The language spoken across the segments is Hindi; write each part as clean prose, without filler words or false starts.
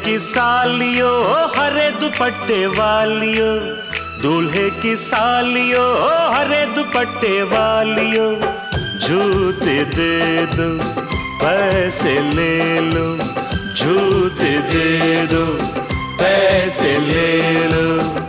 की सालियो हरे दुपट्टे वालियो, दूल्हे की सालियो हरे दुपट्टे वालियो। जूते दे दो पैसे ले लो, जूते दे दो पैसे ले लो।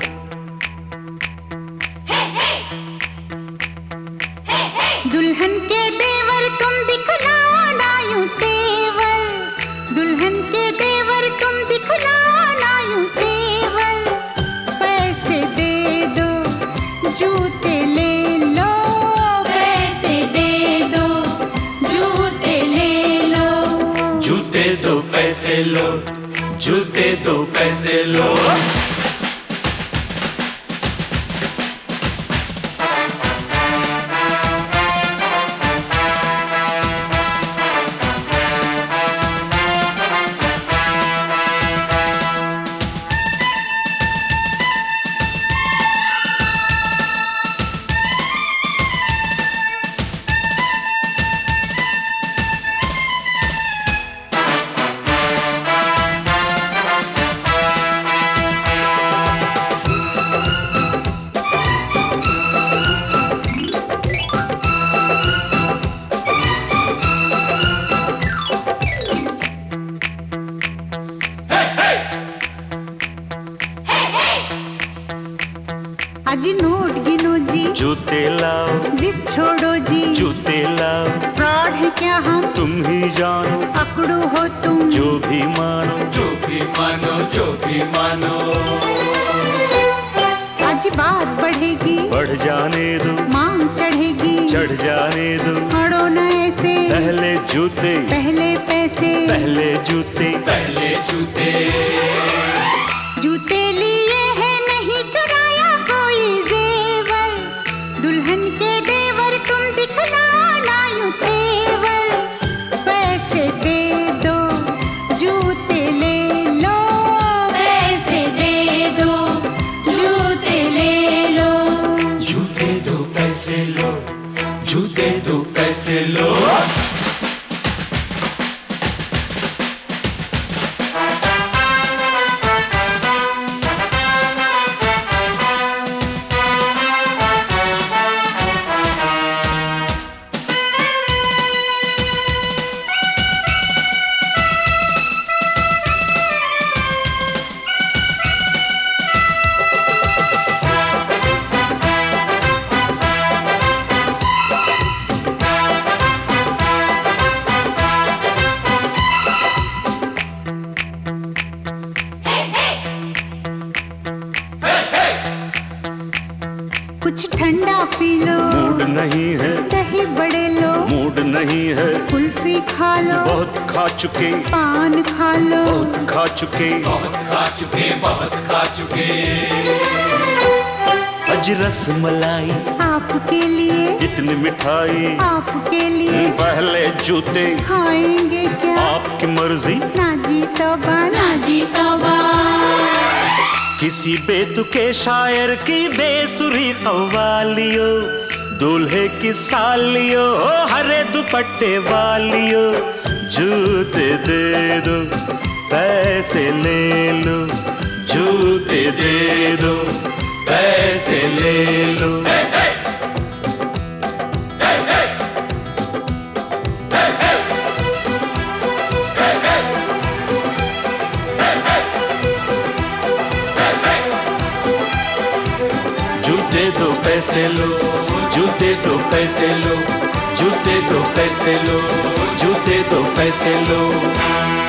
दुल्हन के देवर तुम दिखलाओ ना यूं तेवर, दुल्हन के देवर तुम दिखलाओ ना यूं तेवर। पैसे दे दो जूते ले लो, पैसे दे दो जूते ले लो। जूते दो पैसे लो, जूते दो पैसे लो। अजी नोट गिनो जी, जूते लाओ, जिद छोड़ो जी, जूते लाओ। फ्रॉड है क्या हम, तुम ही जानो, पकड़ो हो तुम, जो भी मानो, जो भी मानो, जो भी मानो। आज बात बढ़ेगी, बढ़ जाने दो, मांग चढ़ेगी, चढ़ जाने दो। अड़ो न ऐसे, पहले जूते, पहले पैसे, पहले जूते, पहले जूते। जूते लिए है नहीं चुराया कोई जेवर, दुल्हन के देवर तुम दिखलाओ ना यूं तेवर। पैसे दे दो जूते ले लो, पैसे दे दो जूते ले लो। जूते दो पैसे लो, जूते दो पैसे लो। कुछ ठंडा पी लो, मूड नहीं है, दही बड़े लो, मूड नहीं है। कुल्फी खा लो, बहुत खा चुके, पान खा लो, बहुत खा चुके, बहुत खा चुके, बहुत खा चुके। अज रस मलाई आपके लिए, इतनी मिठाई आपके लिए। पहले जूते खाएंगे क्या, आपकी मर्जी, ना जी तौबा, ना जी तौबा। किसी बेतुके शायर की बेसुरी कव्वालियो, दूल्हे की सालियो हरे दुपट्टे वालियो। जूते दे दो पैसे ले लो, जूते दे दो पैसे ले लो। जूते दो पैसे लो, जूते दो पैसे लो, जूते दो पैसे लो, जूते दो पैसे लो।